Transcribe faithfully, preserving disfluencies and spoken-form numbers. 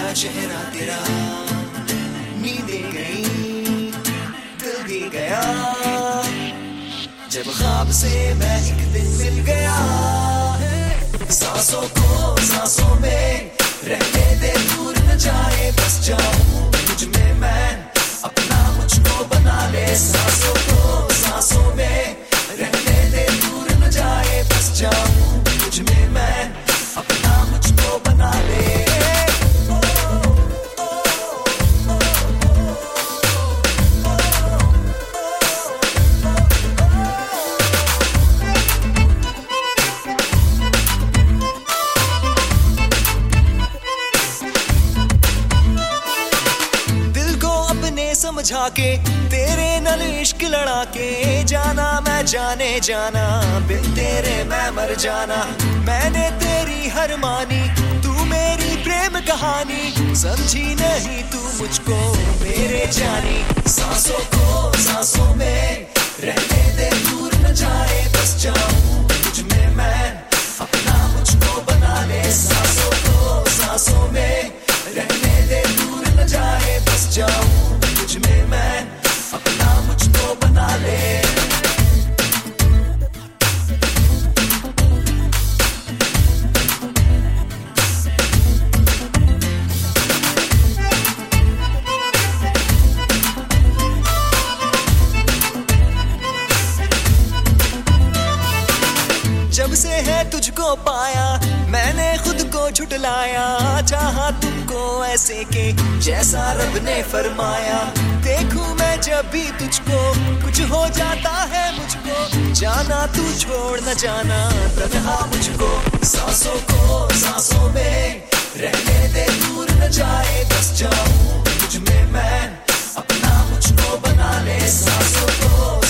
था चेहरा तेरा, नींदें गई दिल भी गया, जब ख्वाब से मैं एक दिन मिल गया। सांसों को सांसों में रहने दे, दूर न जाए, बस जाऊं तुझ में मैं, अपना मुझको बना ले। सांसों को सांसों में रहने दे, दूर न जाए, बस जाऊं तुझ में मैं, अपना मुझको बना ले। समझा के तेरे नल इश्क लड़ा के, जाना मैं जाने जाना, बिन तेरे मैं मर जाना। मैंने तेरी हर मानी, तू मेरी प्रेम कहानी, समझी नहीं तू मुझको मेरे जानी। सांसों को सांसों में रहने दे, दूर न जाए, बस जाऊं तुझ में मैं, अपना मुझको बना ले। सांसों को सांसों में रहने दे, दूर न जाए, बस जाऊं तुझ में मैं, अपना मुझको बना ले। जब से है तुझको पाया, मैंने खुद को झुटलाया, चाहा तुमको ऐसे के जैसा रब ने फरमाया। देखूं मैं जब भी तुझको, कुछ हो जाता है मुझको, जाना तू छोड़ न जाना तन्हा मुझको। सांसों को सांसों में रहने दे, दूर न जाए, बस जाऊं तुझ में मैं, अपना मुझको बना ले। सांसों को